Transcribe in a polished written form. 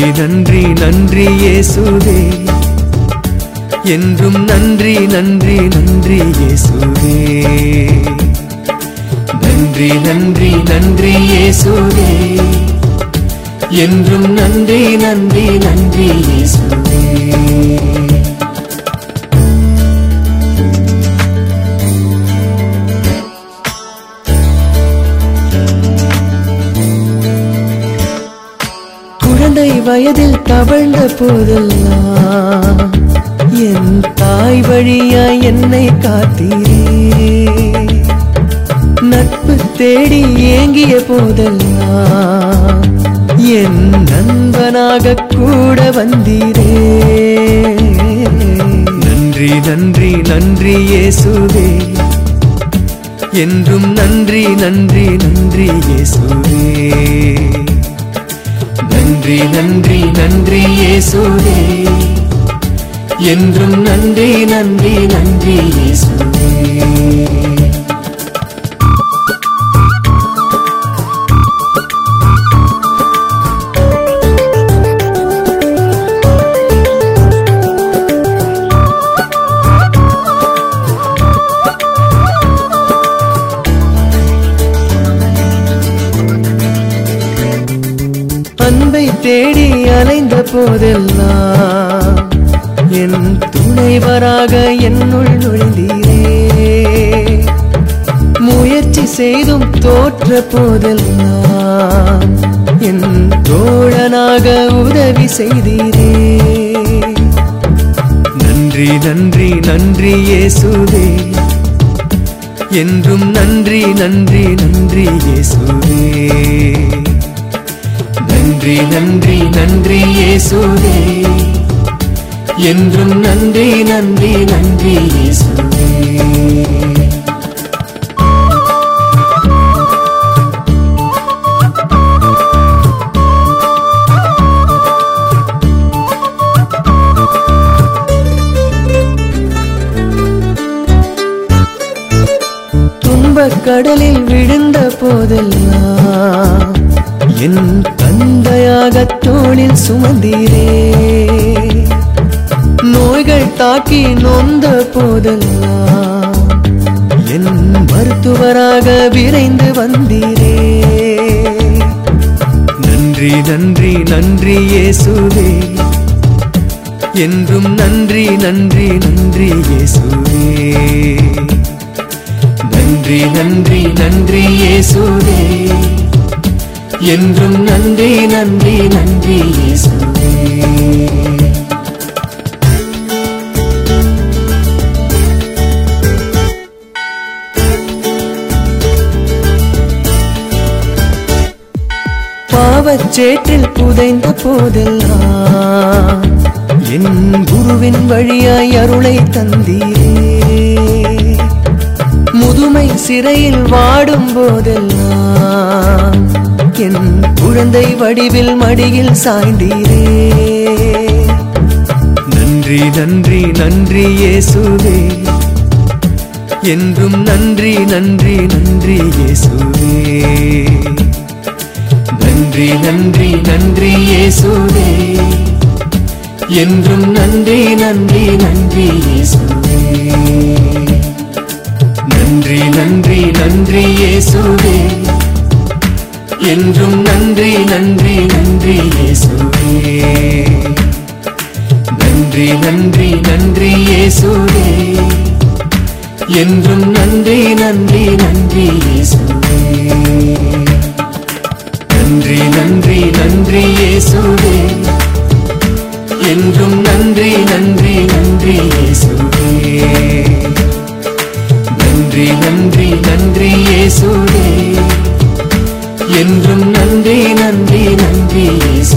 நன்றி நன்றி இயேசுவே, என்றும் நன்றி நன்றி நன்றி இயேசுவே. நன்றி நன்றி நன்றி இயேசுவே, என்றும் நன்றி நன்றி நன்றி இயேசுவே. குழந்தை வயதில் தவழ்ந்த போதெல்லாம் என் தாய் வழியாய் என்னை காத்தீரே. நட்பு தேடி ஏங்கிய போதெல்லாம் என் நண்பனாக கூட வந்தீரே. நன்றி நன்றி நன்றி இயேசுவே, என்றும் நன்றி நன்றி நன்றி இயேசுவே. நன்றி நன்றி நன்றி இயேசுவே, என்றும் நன்றி நன்றி நன்றி இயேசுவே. அன்பை தேடி அலைந்த போதெல்லாம் என் துணைவராக என்னுள் நுழைந்தீரே. முயற்சி செய்தும் தோற்ற போதெல்லாம் என் தோழனாக உதவி செய்தீரே. நன்றி நன்றி நன்றி இயேசுவே, என்றும் நன்றி நன்றி நன்றி இயேசுவே. நன்றி நன்றி நன்றி இயேசுவே, என்றும் நன்றி நன்றி நன்றி இயேசுவே. துன்பக் கடலில் விழுந்த போதெல்லாம் என் தந்தையாக தோளில் சுமந்தீரே. நோய்கள் தாக்கி நொந்த போதெல்லாம் என் மருத்துவராக விரைந்து வந்தீரே. நன்றி நன்றி நன்றி இயேசுவே, என்றும் நன்றி நன்றி நன்றி இயேசுவே. நன்றி நன்றி நன்றி இயேசுவே, என்றும் நன்றி நன்றி நன்றி இயேசுவே. பாவச்சேற்றில் புதைந்த போதெல்லாம் என் குருவின் வழியாய் அருளை தந்தீரே. முதுமை சிறையில் வாடும் போதெல்லாம் என் குழந்தை வடிவில் மடியில் சாய்ந்தீரே. நன்றி நன்றி நன்றி இயேசுவே, என்றும் நன்றி நன்றி நன்றி இயேசுவே. நன்றி நன்றி நன்றி இயேசுவே, என்றும் நன்றி நன்றி நன்றி இயேசுவே. நன்றி நன்றி நன்றி இயேசுவே, என்றும் நன்றி நன்றி நன்றி இயேசுவே. நன்றி நன்றி நன்றி இயேசுவே, என்றும் நன்றி நன்றி நன்றி இயேசுவே. நன்றி நன்றி நன்றி இயேசுவே, என்றும் நன்றி நன்றி நன்றி இயேசுவே. நன்றி நன்றி நன்றி இயேசுவே, என்றும் நன்றி நன்றி நன்றி இயேசுவே.